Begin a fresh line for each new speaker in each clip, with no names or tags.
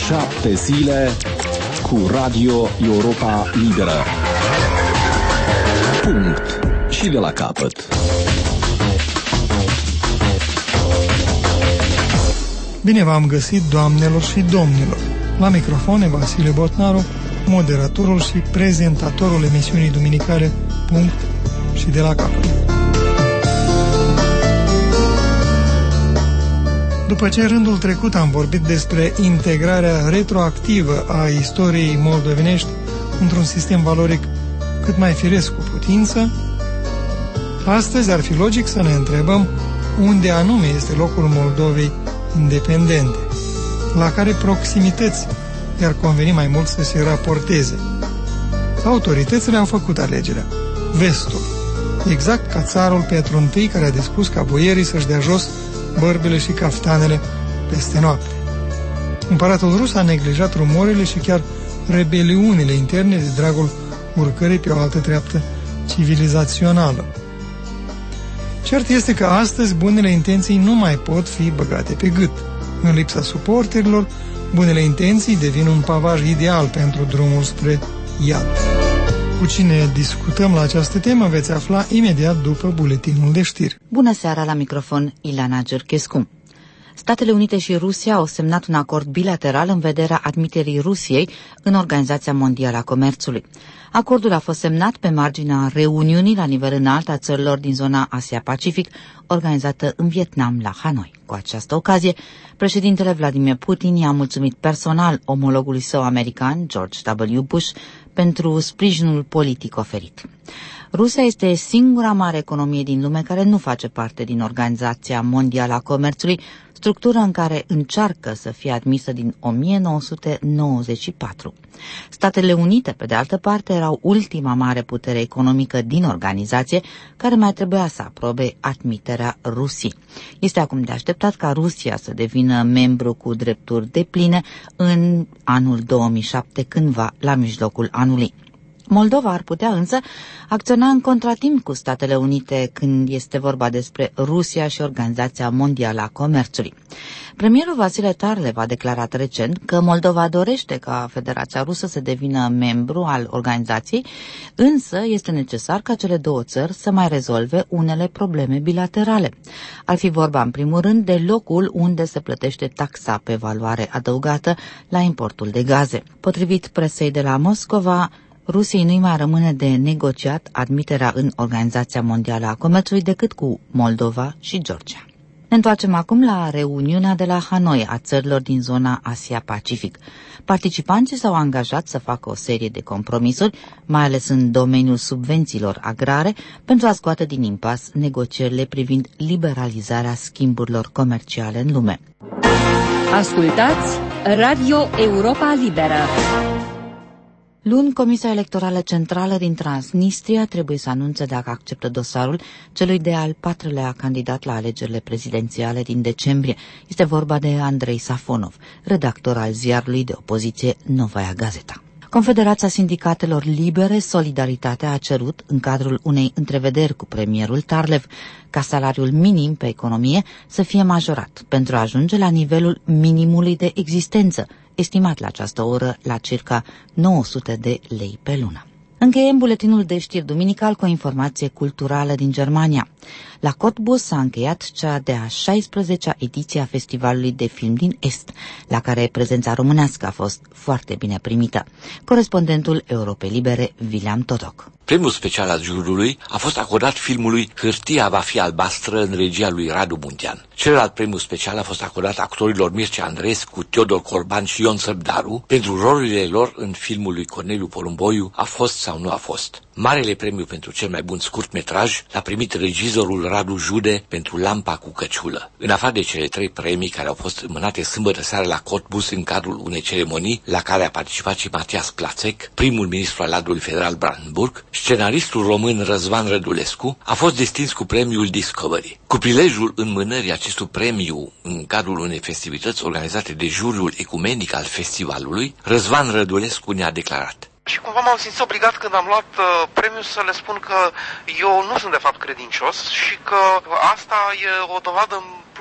7 zile cu Radio Europa Liberă. Punct. Și de la capăt.
Bine v-am găsit, doamnelor și domnilor. La microfon Vasile Botnaru, moderatorul și prezentatorul emisiunii duminicale Punct și de la capăt. După ce rândul trecut am vorbit despre integrarea retroactivă a istoriei moldovenești într-un sistem valoric cât mai firesc cu putință, astăzi ar fi logic să ne întrebăm unde anume este locul Moldovei independente, la care proximități i-ar conveni mai mult să se raporteze. Autoritățile au făcut alegerea, vestul, exact ca țarul Petru I, care a dispus ca boierii să-și dea jos bărbile și caftanele peste noapte. Împăratul rus a neglijat rumorile și chiar rebeliunile interne de dragul urcării pe o altă treaptă civilizațională. Cert este că astăzi bunele intenții nu mai pot fi băgate pe gât. În lipsa suporterilor, bunele intenții devin un pavaj ideal pentru drumul spre iad. Cu cine discutăm la această temă veți afla imediat după buletinul de știri.
Bună seara, la microfon Ilana Giurchescu. Statele Unite și Rusia au semnat un acord bilateral în vederea admiterii Rusiei în Organizația Mondială a Comerțului. Acordul a fost semnat pe marginea reuniunii la nivel înalt a țărilor din zona Asia-Pacific, organizată în Vietnam, la Hanoi. Cu această ocazie, președintele Vladimir Putin i-a mulțumit personal omologului său american, George W. Bush, pentru sprijinul politic oferit. Rusia este singura mare economie din lume care nu face parte din Organizația Mondială a Comerțului, structură în care încearcă să fie admisă din 1994. Statele Unite, pe de altă parte, erau ultima mare putere economică din organizație, care mai trebuia să aprobe admiterea Rusiei. Este acum de așteptat ca Rusia să devină membru cu drepturi depline în anul 2007, cândva la mijlocul anului. Moldova ar putea însă acționa în contratimp cu Statele Unite când este vorba despre Rusia și Organizația Mondială a Comerțului. Premierul Vasile Tarlev a declarat recent că Moldova dorește ca Federația Rusă să devină membru al organizației, însă este necesar ca cele două țări să mai rezolve unele probleme bilaterale. Ar fi vorba în primul rând de locul unde se plătește taxa pe valoare adăugată la importul de gaze. Potrivit presei de la Moscova, Rusiei nu-i mai rămâne de negociat admiterea în Organizația Mondială a Comerțului decât cu Moldova și Georgia. Ne întoarcem acum la reuniunea de la Hanoi a țărilor din zona Asia-Pacific. Participanții s-au angajat să facă o serie de compromisuri, mai ales în domeniul subvențiilor agrare, pentru a scoate din impas negocierile privind liberalizarea schimburilor comerciale în lume.
Ascultați Radio Europa Liberă.
Luni, Comisia Electorală Centrală din Transnistria trebuie să anunțe dacă acceptă dosarul celui de-al patrulea candidat la alegerile prezidențiale din decembrie. Este vorba de Andrei Safonov, redactor al ziarului de opoziție Novaia Gazeta. Confederația Sindicatelor Libere Solidaritatea a cerut, în cadrul unei întrevederi cu premierul Tarlev, ca salariul minim pe economie să fie majorat pentru a ajunge la nivelul minimului de existență, estimat la această oră la circa 900 de lei pe lună. Încheiem buletinul de știri duminical cu o informație culturală din Germania. La Cottbus s-a încheiat cea de-a 16-a ediție a Festivalului de Film din Est, la care prezența românească a fost foarte bine primită. Corespondentul Europei Libere, William Todoc.
Premiul special al jurului a fost acordat filmului Hârtia va fi albastră în regia lui Radu Muntean. Celălalt premiu special a fost acordat actorilor Mircea Andreescu, Teodor Corban și Ion Săbdaru pentru rolurile lor în filmul lui Corneliu Porumboiu A fost sau nu a fost. Marele premiu pentru cel mai bun scurtmetraj l-a primit regizorul Radu Jude pentru Lampa cu căciulă. În afară de cele 3 premii care au fost înmânate sâmbătă seara la Cottbus în cadrul unei ceremonii la care a participat și Matias Placek, primul ministru al Landului Federal Brandenburg, scenaristul român Răzvan Rădulescu a fost distins cu premiul Discovery. Cu prilejul înmânării acestui premiu în cadrul unei festivități organizate de juriul ecumenic al festivalului, Răzvan Rădulescu ne-a declarat:
Și cumva m-am simțit obligat când am luat premiul să le spun că eu nu sunt de fapt credincios și că asta e o dovadă în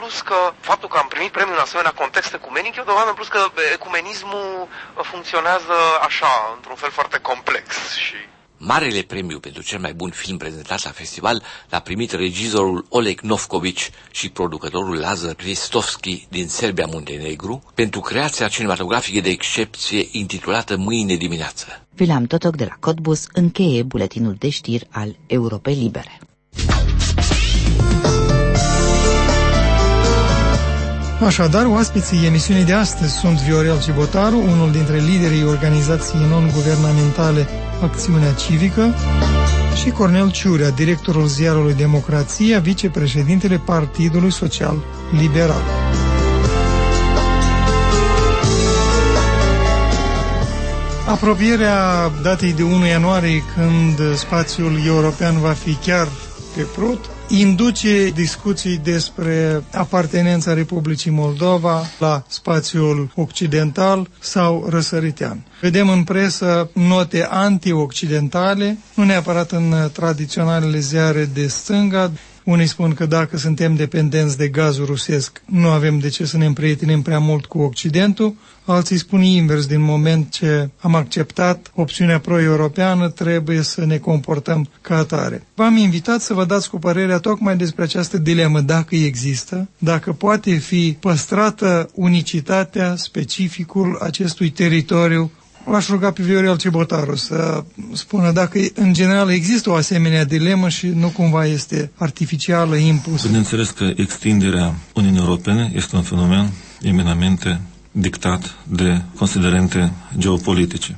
plus că faptul că am primit premiul în asemenea context ecumenic e o dovadă în plus că ecumenismul funcționează așa, într-un fel foarte complex și...
Marele premiu pentru cel mai bun film prezentat la festival l-a primit regizorul Oleg Novković și producătorul Lazar Kristovski din Serbia-Muntenegru pentru creația cinematografică de excepție intitulată Mâine dimineață.
William Totok de la Cottbus încheie buletinul de știri al Europei Libere.
Așadar, oaspeții emisiunii de astăzi sunt Viorel Cibotaru, unul dintre liderii organizației non-guvernamentale Acțiunea Civică, și Cornel Ciurea, directorul ziarului Democrația, vicepreședintele Partidului Social Liberal. Apropierea datei de 1 ianuarie, când spațiul european va fi chiar pe prut, induce discuții despre apartenența Republicii Moldova la spațiul occidental sau răsăritean. Vedem în presă note anti-occidentale, nu neapărat în tradiționalele ziare de stânga. Unii spun că dacă suntem dependenți de gazul rusesc, nu avem de ce să ne împrietenim prea mult cu Occidentul. Alții spun invers, din moment ce am acceptat opțiunea pro-europeană, trebuie să ne comportăm ca atare. V-am invitat să vă dați cu părerea tocmai despre această dilemă, dacă există, dacă poate fi păstrată unicitatea, specificul acestui teritoriu. V-aș ruga pe Viorel Cibotaru să spună dacă în general există o asemenea dilemă și nu cumva este artificială, impusă.
Bineînțeles că extinderea Uniunii Europene este un fenomen eminamente dictat de considerente geopolitice.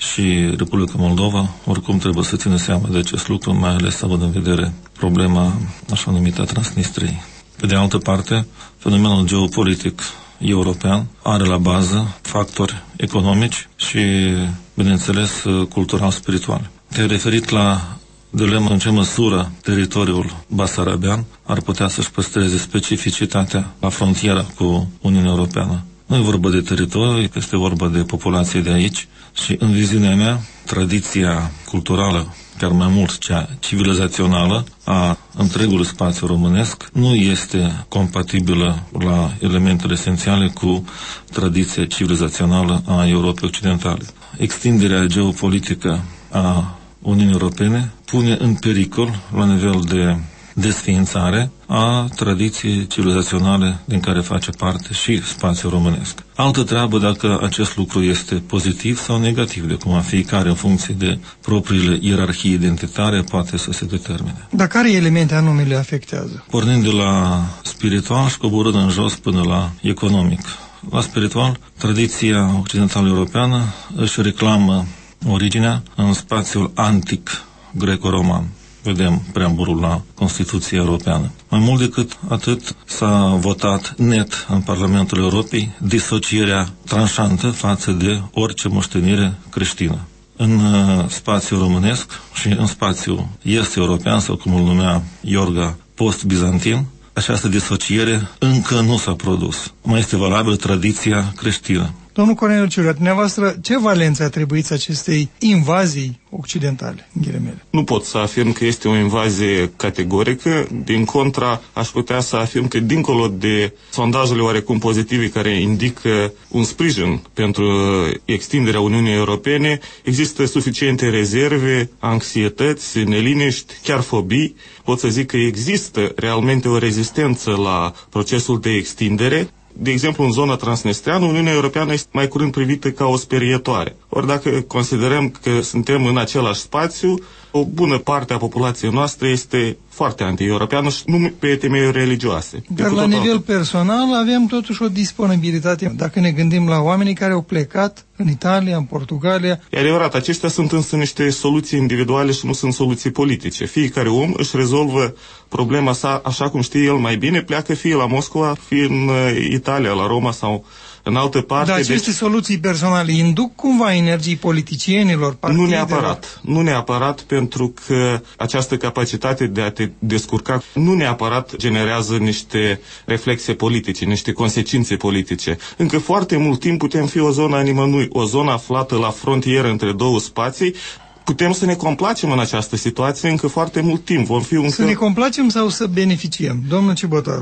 Și Republica Moldova oricum trebuie să țină seama de acest lucru, mai ales având în vedere problema așa numită Transnistriei. Pe de altă parte, fenomenul geopolitic european are la bază factori economici și, bineînțeles, cultural-spiritual. Te-ai referit la dilema în ce măsură teritoriul basarabean ar putea să-și păstreze specificitatea la frontiera cu Uniunea Europeană. Nu e vorba de teritoriu, este vorba de populație de aici și, în viziunea mea, tradiția culturală, chiar mai mult cea civilizațională a întregului spațiu românesc, nu este compatibilă la elementele esențiale cu tradiția civilizațională a Europei Occidentale. Extinderea geopolitică a Uniunii Europene pune în pericol, la nivel de desființare, a tradiției civilizaționale din care face parte și spațiul românesc. Altă treabă dacă acest lucru este pozitiv sau negativ, de cum a fiecare în funcție de propriile ierarhii identitare poate să se determine.
Dar care elemente anume le afectează?
Pornind de la spiritual și coborând în jos până la economic. La spiritual, tradiția occidentală europeană își reclamă originea în spațiul antic greco-roman. Vedem preambulul la Constituția Europeană. Mai mult decât atât, s-a votat net în Parlamentul Europei disocierea tranșantă față de orice moștenire creștină. În spațiul românesc și în spațiul est-european, sau cum îl numea Iorga, post-bizantin, această disociere încă nu s-a produs. Mai este valabilă tradiția creștină.
Domnul Cornel Ciurea, dumneavoastră, ce valențe atribuiți acestei invazii occidentale, în ghilimele?
Nu pot să afirm că este o invazie categorică, din contra, aș putea să afirm că, dincolo de sondajele oarecum pozitive care indică un sprijin pentru extinderea Uniunii Europene, există suficiente rezerve, anxietăți, neliniști, chiar fobii. Pot să zic că există realmente o rezistență la procesul de extindere. De exemplu, în zona transnistreană, Uniunea Europeană este mai curând privită ca o sperietoare. Ori dacă considerăm că suntem în același spațiu, o bună parte a populației noastre este foarte anti-europeană și nu pe temeiuri religioase.
Dar la nivel personal avem totuși o disponibilitate. Dacă ne gândim la oamenii care au plecat în Italia, în Portugalia...
E adevărat, acestea sunt însă niște soluții individuale și nu sunt soluții politice. Fiecare om își rezolvă problema sa așa cum știe el mai bine, pleacă fie la Moscova, fie în Italia, la Roma sau în altă parte.
Dar aceste soluții personale induc cumva energii politicienilor, partidelor?
Nu neapărat, pentru că această capacitate de a te descurca nu neapărat generează niște reflexe politice, niște consecințe politice. Încă foarte mult timp putem fi o zonă a nimănui, o zonă aflată la frontieră între două spații. Putem să ne complacem în această situație încă foarte mult timp. Vom fi
ne complacem sau să beneficiem? Domnul Cibotaru,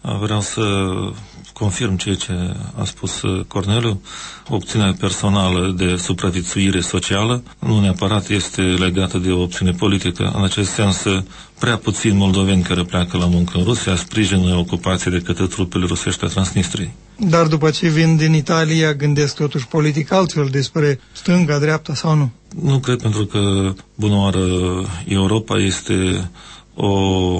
Vreau să confirm ceea ce a spus Corneliu. Opțiunea personală de supraviețuire socială nu neapărat este legată de o opțiune politică. În acest sens, prea puțini moldoveni care pleacă la muncă în Rusia sprijină ocupația de către trupele rusești a Transnistriei.
Dar după ce vin din Italia, gândesc totuși politic altfel despre stânga, dreapta sau nu?
Nu cred, pentru că, bună oară, Europa este o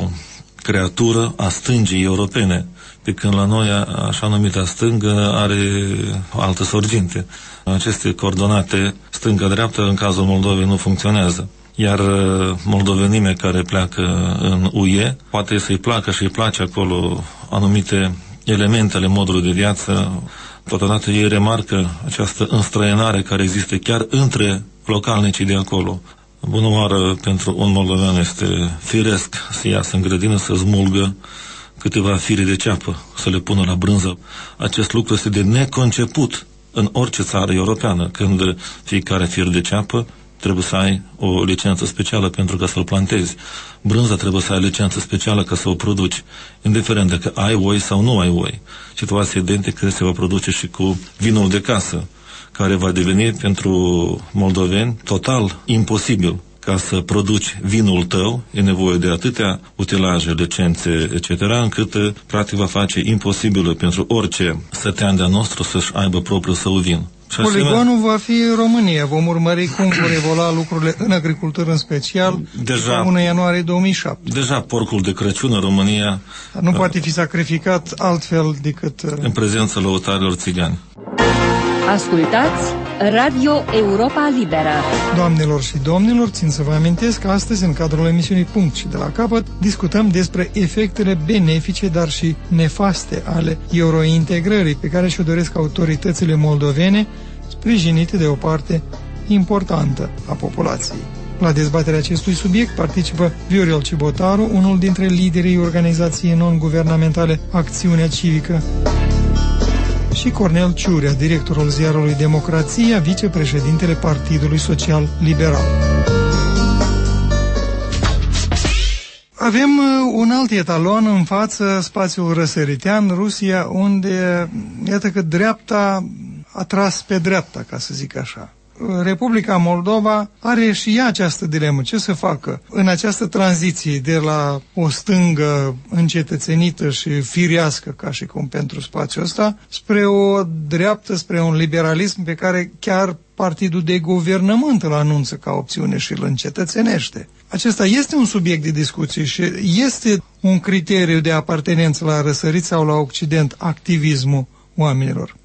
creatură a stângii europene, pe când la noi așa numita stângă are altă sorginte. Aceste coordonate stânga-dreapta în cazul Moldovei nu funcționează. Iar moldovenimea care pleacă în UE, poate să-i placă și îi place acolo anumite elemente ale modului de viață. Totodată ei remarcă această înstrăinare care există chiar între localnicii de acolo. Bună oară, pentru un moldovean este firesc să iasă în grădină, să smulgă câteva fire de ceapă, să le pună la brânză. Acest lucru este de neconceput în orice țară europeană, când fiecare fir de ceapă trebuie să ai o licență specială pentru ca să-l plantezi. Brânza trebuie să ai licență specială ca să o produci, indiferent dacă ai oi sau nu ai oi. Situația identică se va produce și cu vinul de casă, care va deveni pentru moldoveni total imposibil. Ca să produci vinul tău, e nevoie de atâtea utilaje, licențe, etc., încât practic va face imposibil pentru orice sătean de-a nostru să-și aibă propriul său vin.
Poligonul va fi în România. Vom urmări cum vor evolua lucrurile în agricultură, în special, deja, 1 ianuarie 2007.
Deja porcul de Crăciun în România
nu poate fi sacrificat altfel decât
în prezența lăutarilor țigani.
Ascultați Radio Europa Liberă.
Doamnelor și domnilor, țin să vă amintesc că astăzi, în cadrul emisiunii Punct și de la Capăt, discutăm despre efectele benefice, dar și nefaste ale eurointegrării, pe care și-o doresc autoritățile moldovene, sprijinite de o parte importantă a populației. La dezbaterea acestui subiect participă Viorel Cibotaru, unul dintre liderii organizației non-guvernamentale Acțiunea Civică, și Cornel Ciurea, directorul ziarului Democrația, vicepreședintele Partidului Social Liberal. Avem un alt etalon în față, spațiul răsăritean, Rusia, unde iată că dreapta a tras pe dreapta, ca să zic așa. Republica Moldova are și ea această dilemă. Ce să facă în această tranziție de la o stângă încetățenită și firească, ca și cum pentru spațiul ăsta, spre o dreaptă, spre un liberalism pe care chiar partidul de guvernământ îl anunță ca opțiune și îl încetățenește. Acesta este un subiect de discuție și este un criteriu de apartenență la răsărit sau la Occident, activismul oamenilor.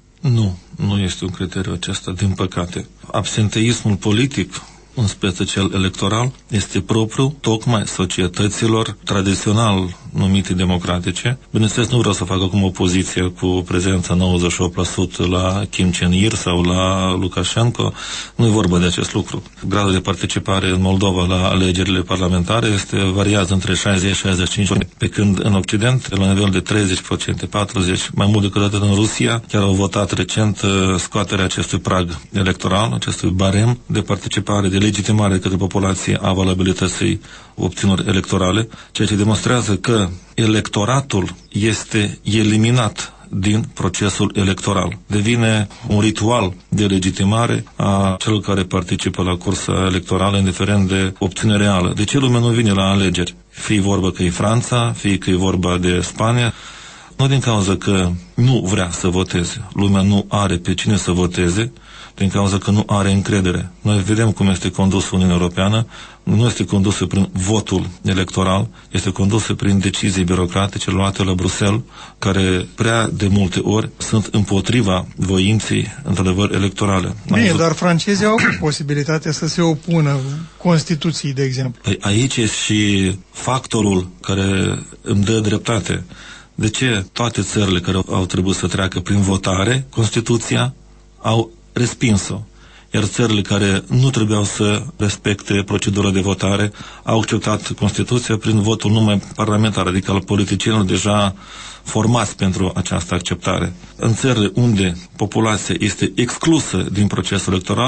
Nu este un criteriu acesta, din păcate. Absenteismul politic, în speță cel electoral, este propriu tocmai societăților tradițional numite democratice. Bineînțeles, nu vreau să fac acum opoziție cu prezența 98% la Kim Chen-ir sau la Lukashenko. Nu e vorba de acest lucru. Gradul de participare în Moldova la alegerile parlamentare variază între 60-65%, pe când în Occident, la nivel de 30%, 40%, mai mult decât atât în Rusia, chiar au votat recent scoaterea acestui prag electoral, acestui barem de participare, de legitimare către populație a valabilității opțiunilor electorale, ceea ce demonstrează că electoratul este eliminat din procesul electoral. Devine un ritual de legitimare a celor care participă la cursa electorală, indiferent de opțiune reală. De ce lumea nu vine la alegeri? Fie vorba că e Franța, fie că e vorba de Spania, nu din cauza că nu vrea să voteze. Lumea nu are pe cine să voteze, din cauza că nu are încredere. Noi vedem cum este condusă Uniunea Europeană, nu este condusă prin votul electoral, este condusă prin decizii birocratice luate la Bruxelles, care prea de multe ori sunt împotriva voinței, într-adevăr, electorale.
Bine, dar francezii au avut posibilitatea să se opună Constituției, de exemplu.
Păi aici este și factorul care îmi dă dreptate. De ce toate țările care au trebuit să treacă prin votare Constituția au respins-o, iar țările care nu trebuiau să respecte procedura de votare au acceptat Constituția prin votul numai parlamentar, adică al politicienilor deja formați pentru această acceptare. În țările unde populația este exclusă din procesul electoral,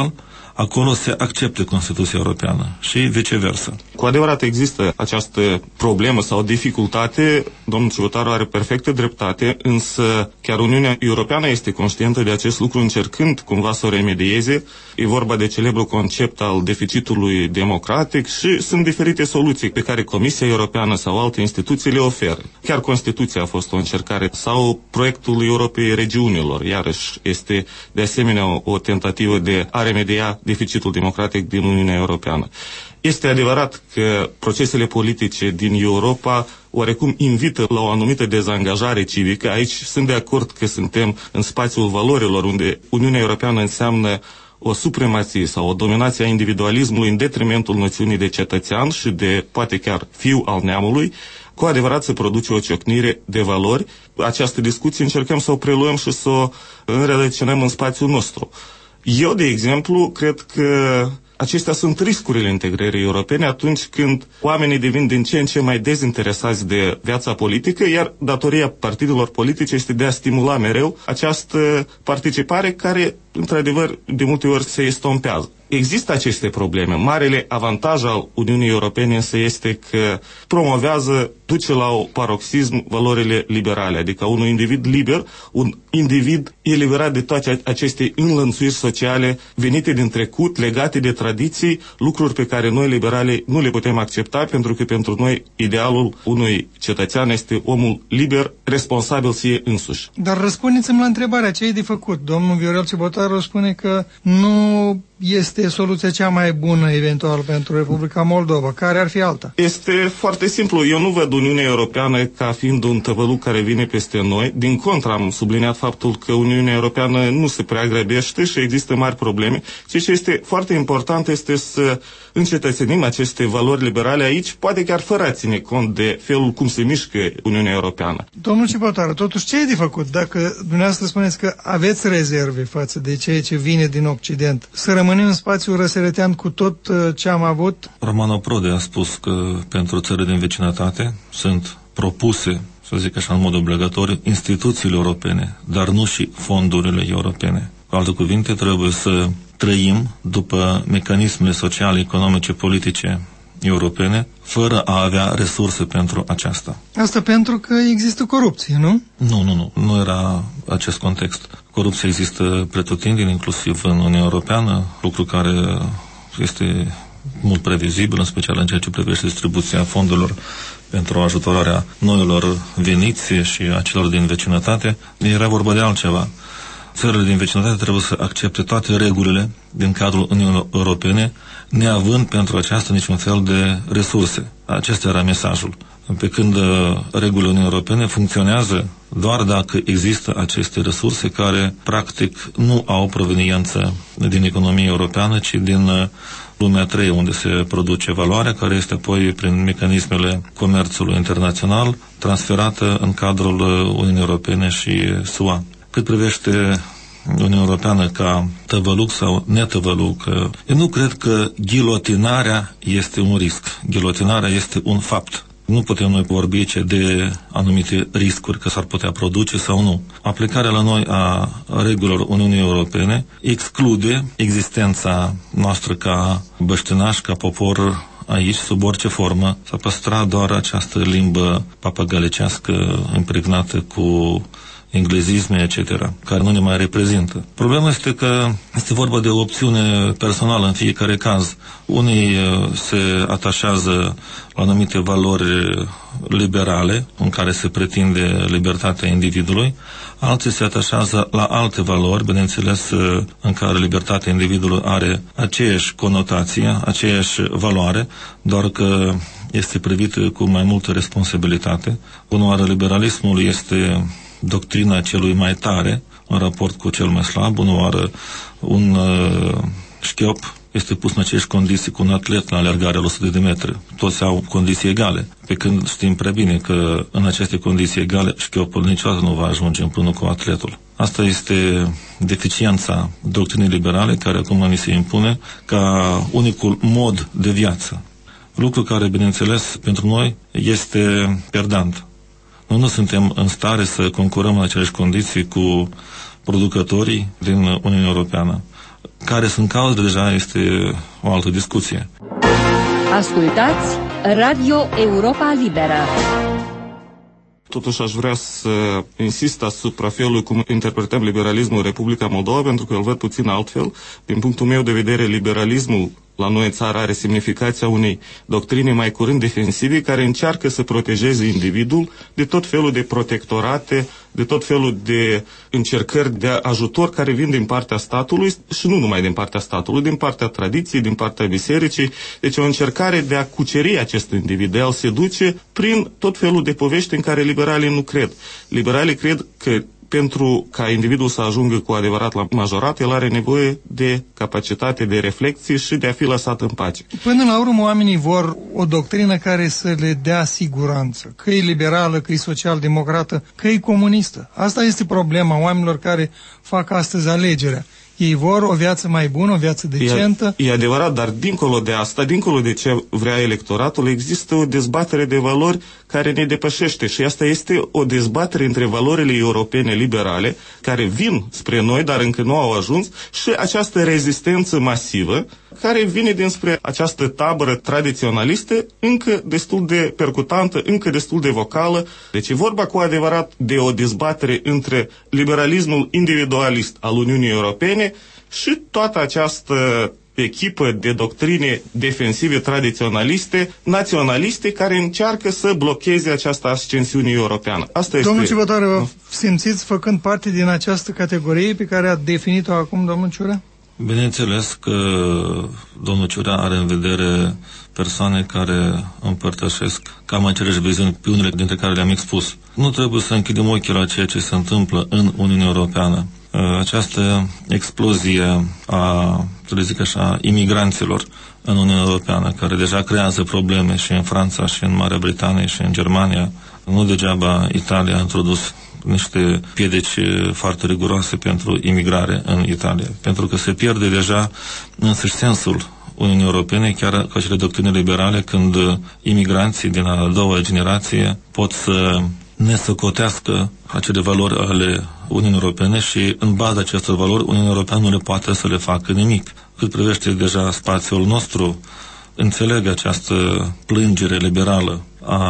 acolo se accepte Constituția Europeană și viceversa.
Cu adevărat există această problemă sau dificultate, domnul Ciubotaru are perfectă dreptate, însă chiar Uniunea Europeană este conștientă de acest lucru, încercând cumva să o remedieze. E vorba de celebrul concept al deficitului democratic și sunt diferite soluții pe care Comisia Europeană sau alte instituții le oferă. Chiar Constituția a fost o încercare sau proiectul Europei Regiunilor, iarăși este de asemenea o tentativă de a remedia deficitul democratic din Uniunea Europeană. Este adevărat că procesele politice din Europa oarecum invită la o anumită dezangajare civică. Aici sunt de acord că suntem în spațiul valorilor, unde Uniunea Europeană înseamnă o supremație sau o dominație a individualismului în detrimentul noțiunii de cetățean și de, poate chiar, fiu al neamului. Cu adevărat se produce o ciocnire de valori. Această discuție încercăm să o preluăm și să o înrădăcinăm în spațiul nostru. Eu, de exemplu, cred că acestea sunt riscurile integrării europene atunci când oamenii devin din ce în ce mai dezinteresați de viața politică, iar datoria partidelor politice este de a stimula mereu această participare care, într-adevăr, de multe ori se estompează. Există aceste probleme. Marele avantaj al Uniunii Europene însă este că promovează, duce la un paroxism valorile liberale, adică un individ liber, un individ eliberat de toate aceste înlănțuiri sociale venite din trecut, legate de tradiții, lucruri pe care noi liberali nu le putem accepta, pentru că pentru noi idealul unui cetățean este omul liber, responsabil sie însuși.
Dar răspundeți-mi la întrebarea, ce e de făcut? Domnul Viorel Ciubotaru spune că nu este soluția cea mai bună eventual pentru Republica Moldova. Care ar fi alta?
Este foarte simplu. Eu nu văd Uniunea Europeană ca fiind un tăvăluc care vine peste noi. Din contră, am subliniat faptul că Uniunea Europeană nu se prea grăbește și există mari probleme. Ceea ce este foarte important este să încetățenim aceste valori liberale aici, poate chiar fără a ține cont de felul cum se mișcă Uniunea Europeană.
Domnul Ciubotaru, totuși ce e de făcut? Dacă dumneavoastră spuneți că aveți rezerve față de ceea ce vine din Occident, să rămânem în spațiul răsărătean cu tot ce am avut?
Romano Prodi a spus că pentru țările din vecinătate sunt propuse, să zic așa în mod obligatoriu, instituțiile europene, dar nu și fondurile europene. Cu alte cuvinte, trebuie să trăim după mecanismele sociale, economice, politice europene, fără a avea resurse pentru aceasta.
Asta pentru că există corupție, nu?
Nu era acest context. Corupția există pretutindeni, inclusiv în Uniunea Europeană, lucru care este mult previzibil, în special în ceea ce privește distribuția fondurilor pentru ajutorarea noilor veniți și a celor din vecinătate. Era vorba de altceva. Țările din vecinătate trebuie să accepte toate regulile din cadrul Uniunii Europene, neavând pentru aceasta niciun fel de resurse. Acesta era mesajul. Pe când regulile Uniunii Europene funcționează doar dacă există aceste resurse care, practic, nu au proveniență din economia europeană, ci din lumea a treia, unde se produce valoare, care este apoi, prin mecanismele comerțului internațional, transferată în cadrul Uniunii Europene și SUA. Cât privește Uniunea Europeană ca tăvăluc sau netăvăluc, eu nu cred că ghilotinarea este un risc. Ghilotinarea este un fapt. Nu putem noi vorbi de anumite riscuri că s-ar putea produce sau nu. Aplicarea la noi a regulilor Uniunii Europene exclude existența noastră ca băștinași, ca popor aici, sub orice formă. S-a păstrat doar această limbă papagalicească impregnată cu englezisme, etc., care nu ne mai reprezintă. Problema este că este vorba de o opțiune personală în fiecare caz. Unii se atașează la anumite valori liberale, în care se pretinde libertatea individului, alții se atașează la alte valori, bineînțeles, în care libertatea individului are aceeași conotație, aceeași valoare, doar că este privită cu mai multă responsabilitate. Uneoară liberalismul este doctrina celui mai tare în raport cu cel mai slab. Uneoară un șchiop este pus în aceeași condiții cu un atlet la alergare la 100 de metri. Toți au condiții egale. Pe când știm prea bine că în aceste condiții egale șchiopul niciodată nu va ajunge împreună cu atletul. Asta este deficiența doctrinei liberale care acum ni se impune ca unicul mod de viață. Lucru care, bineînțeles, pentru noi este perdant. Noi nu suntem în stare să concurăm în aceleași condiții cu producătorii din Uniunea Europeană. Care sunt cauzele deja este o altă discuție.
Ascultați Radio Europa Liberă.
Totuși aș vrea să insist asupra felului cum interpretăm liberalismul în Republica Moldova, pentru că îl văd puțin altfel. Din punctul meu de vedere, liberalismul la noi în țară are semnificația unei doctrine mai curând defensive care încearcă să protejeze individul de tot felul de protectorate, de tot felul de încercări de ajutor care vin din partea statului și nu numai din partea statului, din partea tradiției, din partea bisericii. Deci o încercare de a cuceri acest individ, de a-l seduce prin tot felul de povești în care liberalii nu cred. Liberalii cred că pentru ca individul să ajungă cu adevărat la majorat, el are nevoie de capacitate de reflexie și de a fi lăsat în pace.
Până la urmă, oamenii vor o doctrină care să le dea siguranță, că e liberală, că e social-democrată, că e comunistă. Asta este problema oamenilor care fac astăzi alegerea. Ei vor o viață mai bună, o viață decentă.
E adevărat, dar dincolo de asta, dincolo de ce vrea electoratul, există o dezbatere de valori care ne depășește și asta este o dezbatere între valorile europene liberale care vin spre noi, dar încă nu au ajuns, și această rezistență masivă care vine dinspre această tabără tradiționalistă încă destul de percutantă, încă destul de vocală. Deci e vorba cu adevărat de o dezbatere între liberalismul individualist al Uniunii Europene și toată această echipă de doctrine defensive tradiționaliste, naționaliste, care încearcă să blocheze această ascensiune europeană. Asta este...
Domnul Cibotaru, vă simțiți făcând parte din această categorie pe care a definit-o acum domnul Ciurea?
Bineînțeles că domnul Ciurea are în vedere persoane care împărtășesc cam aceleași viziuni pe unele dintre care le-am expus. Nu trebuie să închidem ochii la ceea ce se întâmplă în Uniunea Europeană. Această explozie a, să le zic așa, imigranților în Uniunea Europeană, care deja creează probleme și în Franța, și în Marea Britanie, și în Germania. Nu degeaba Italia a introdus niște piedici foarte riguroase pentru imigrare în Italia, pentru că se pierde deja însăși sensul Uniunii Europene, chiar cu acele doctrine liberale, când imigranții din a doua generație pot să nesocotească acele valori ale Uniunii Europene și în baza acestor valori Uniunea Europeană nu le poate să le facă nimic. Cât privește deja spațiul nostru, înțeleg această plângere liberală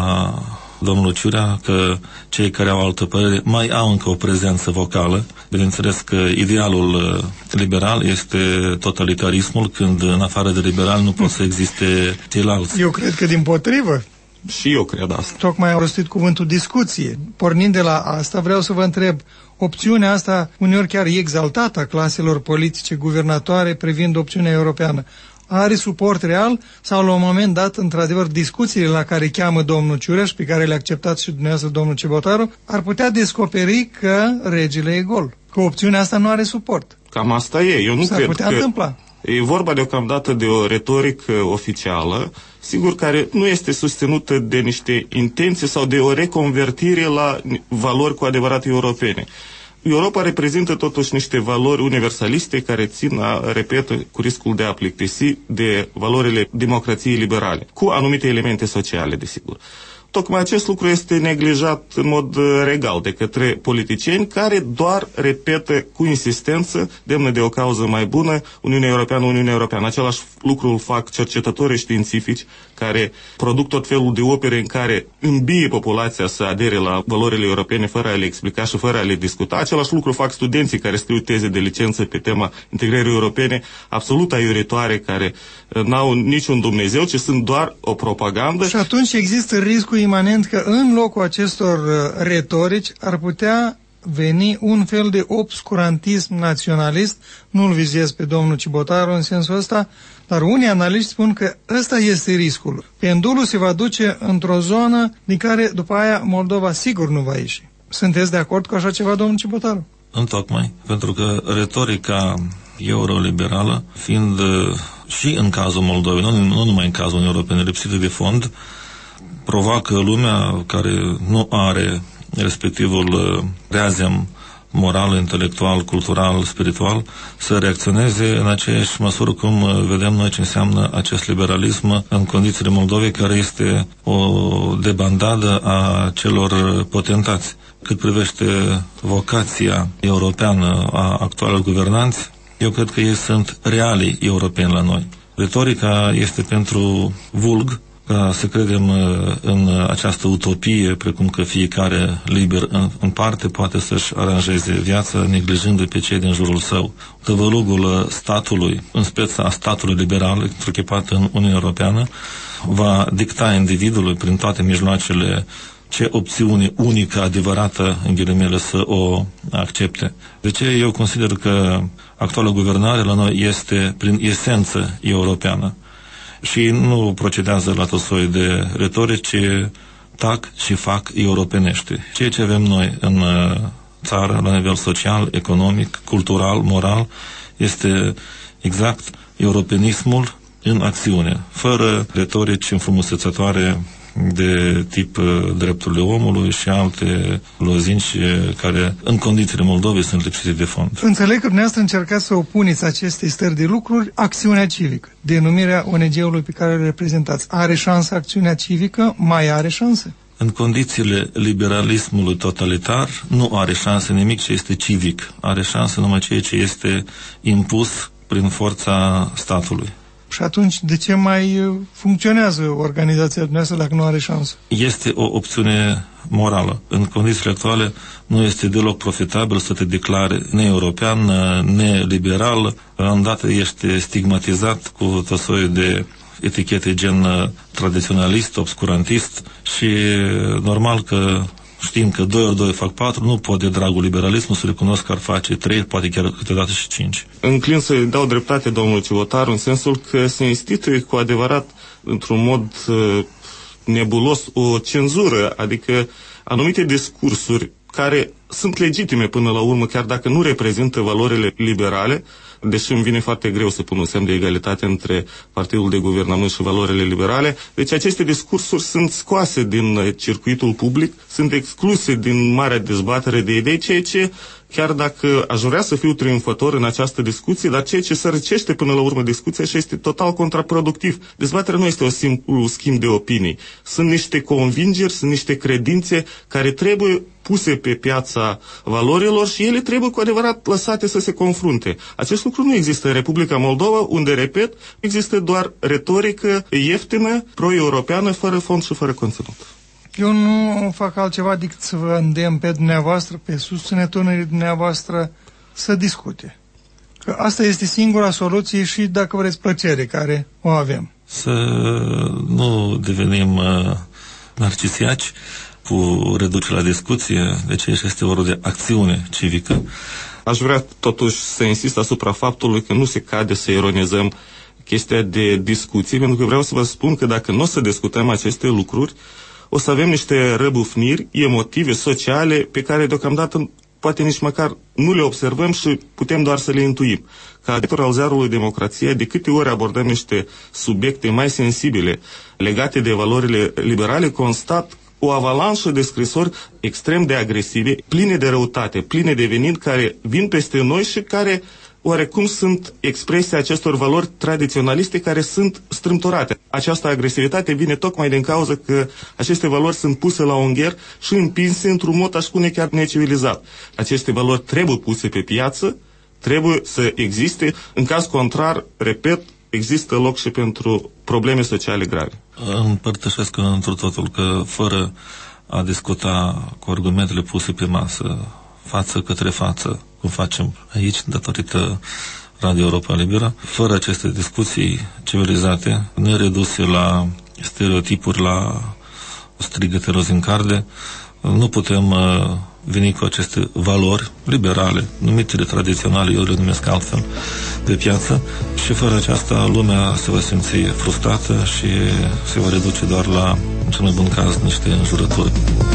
a domnul Ciurea că cei care au altă părere mai au încă o prezență vocală. Bineînțeles că idealul liberal este totalitarismul, când în afară de liberal nu pot să existe ceilalți.
Eu cred că dimpotrivă.
Și eu cred asta.
Tocmai au rostit cuvântul discuție. Pornind de la asta, vreau să vă întreb, opțiunea asta uneori chiar e exaltată a claselor politice guvernatoare privind opțiunea europeană. Are suport real sau la un moment dat, într-adevăr, discuțiile la care cheamă domnul Ciureș, pe care le acceptați și dumneavoastră, domnul Cibotaru, ar putea descoperi că regele e gol, că opțiunea asta nu are suport.
Cam asta e. Eu nu
S-ar
cred
putea
că
întâmpla.
E vorba deocamdată de o retorică oficială, sigur, care nu este susținută de niște intenții sau de o reconvertire la valori cu adevărat europene. Europa reprezintă totuși niște valori universaliste care țin, repet, cu riscul de a plictisi de valorile democrației liberale, cu anumite elemente sociale, desigur. Tocmai acest lucru este neglijat în mod regal de către politicieni care doar repetă cu insistență, demnă de o cauză mai bună, Uniunea Europeană, Uniunea Europeană. Același lucru îl fac cercetătorii științifici care produc tot felul de opere în care îmbie populația să adere la valorile europene fără a le explica și fără a le discuta. Același lucru fac studenții care scriu teze de licență pe tema integrării europene, absolut aiuritoare, care n-au niciun Dumnezeu, ci sunt doar o propagandă.
Și atunci există riscul imanent că în locul acestor retorici ar putea veni un fel de obscurantism naționalist. Nu-l vizez pe domnul Cibotaru în sensul ăsta, dar unii analiști spun că ăsta este riscul. Pendulul se va duce într-o zonă din care după aia Moldova sigur nu va ieși. Sunteți de acord cu așa ceva, domnul Cibotaru?
Întocmai, pentru că retorica euroliberală, fiind și în cazul Moldovei, nu numai în cazul Uniunii Europene, lipsită de fond, provoacă lumea care nu are respectivul reazem moral, intelectual, cultural, spiritual, să reacționeze în aceeași măsură cum vedem noi ce înseamnă acest liberalism în condițiile Moldovei, care este o debandadă a celor potentați. Cât privește vocația europeană a actualelor guvernanți, Eu cred că ei sunt reali europeni la noi. Retorica este pentru vulg, ca să credem în această utopie, precum că fiecare liber în parte poate să-și aranjeze viața, neglijându-i pe cei din jurul său. Tăvălugul statului, în speța statului liberal, întruchipat în Uniunea Europeană, va dicta individului prin toate mijloacele ce opțiune unică, adevărată, în ghilimele, să o accepte. De ce eu consider că actuala guvernare la noi este, prin esență, europeană și nu procedează la tot soi de retorici, ci tac și fac europenește. Ceea ce avem noi în țară, la nivel social, economic, cultural, moral, este exact europenismul în acțiune, fără retorici înfrumusețătoare de tip drepturile omului și alte lozinci care, în condițiile Moldovei, sunt lipsite de fond.
Înțeleg că dumneavoastră încercați să opuneți acestei stări de lucruri acțiunea civică, denumirea ONG-ului pe care îl reprezentați. Are șansă acțiunea civică? Mai are șanse?
În condițiile liberalismului totalitar nu are șansă nimic ce este civic. Are șansă numai ceea ce este impus prin forța statului.
Și atunci, de ce mai funcționează organizația dumneavoastră dacă nu are șansă?
Este o opțiune morală. În condițiile actuale nu este deloc profitabil să te declare neeuropean, neliberal. Îndată ești stigmatizat cu tot soiul de etichete gen tradiționalist, obscurantist și normal că știm că 2 ori 2 fac 4, nu pot de dragul liberalismul să recunosc că ar face 3, poate chiar câteodată și 5.
Înclin să-i dau dreptate domnului Civotaru în sensul că se instituie cu adevărat într-un mod nebulos o cenzură, adică anumite discursuri care sunt legitime până la urmă, chiar dacă nu reprezintă valorile liberale, deși îmi vine foarte greu să pun un semn de egalitate între partidul de guvernământ și valorile liberale. Deci aceste discursuri sunt scoase din circuitul public, sunt excluse din marea dezbatere de idei, ceea ce, chiar dacă aș vrea să fiu triumfător în această discuție, dar ceea ce sărăcește până la urmă discuția și este total contraproductiv. Dezbaterea nu este un simplu schimb de opinii. Sunt niște convingeri, sunt niște credințe care trebuie puse pe piața valorilor și ele trebuie cu adevărat lăsate să se confrunte. Acest lucru nu există în Republica Moldova, unde, repet, există doar retorică ieftină, pro-europeană, fără fond și fără conținut.
Eu nu fac altceva decât să vă îndemn pe dumneavoastră, pe susținătorii dumneavoastră, să discute. Că asta este singura soluție și, dacă vreți, plăcere care o avem.
Să nu devenim narcisiaci cu reducerea la discuție, deci este vorba de acțiune civică.
Aș vrea totuși să insist asupra faptului că nu se cade să ironizăm chestia de discuții, pentru că vreau să vă spun că dacă nu o să discutăm aceste lucruri, o să avem niște răbufniri emotive, sociale, pe care deocamdată poate nici măcar nu le observăm și putem doar să le intuim. Ca editor al ziarului Democrația, de câte ori abordăm niște subiecte mai sensibile legate de valorile liberale, constat o avalanșă de scrisori extrem de agresive, pline de răutate, pline de venin, care vin peste noi și care oarecum sunt expresia acestor valori tradiționaliste care sunt strâmtorate. Această agresivitate vine tocmai din cauza că aceste valori sunt puse la ungher și împinse într-un mod, aș spune, chiar necivilizat. Aceste valori trebuie puse pe piață, trebuie să existe. În caz contrar, repet, există loc și pentru probleme sociale grave.
Împărtășesc întru totul că fără a discuta cu argumentele puse pe masă, față către față, cum facem aici, datorită Radio Europa Liberă, fără aceste discuții civilizate, nereduse la stereotipuri, la strigăte rozi în carde, nu putem veni cu aceste valori liberale, numitele tradiționale, eu le numesc altfel, de piață, și fără aceasta lumea se va simți frustrată și se va reduce doar la, în cel mai bun caz, niște înjurături.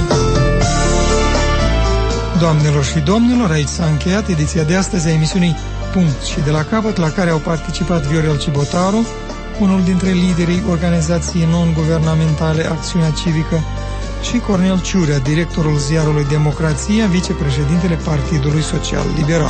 Doamnelor și domnilor, aici s-a încheiat ediția de astăzi a emisiunii Punct și de la capăt, la care au participat Viorel Cibotaru, unul dintre liderii organizației non-guvernamentale Acțiunea Civică, și Cornel Ciurea, directorul ziarului Democrația, vicepreședintele Partidului Social Liberal.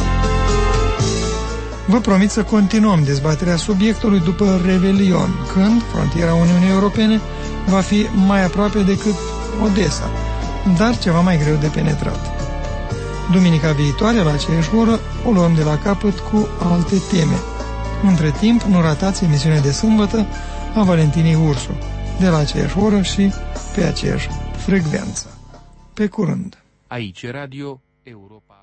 Vă promit să continuăm dezbaterea subiectului după Revelion, când frontiera Uniunii Europene va fi mai aproape decât Odessa, dar ceva mai greu de penetrat. Duminica viitoare, la aceeași oră, o luăm de la capăt cu alte teme. Între timp, nu ratați emisiunea de sâmbătă a Valentinei Ursu, de la aceeași oră și pe aceeași frecvență. Pe curând!
Aici Radio Europa.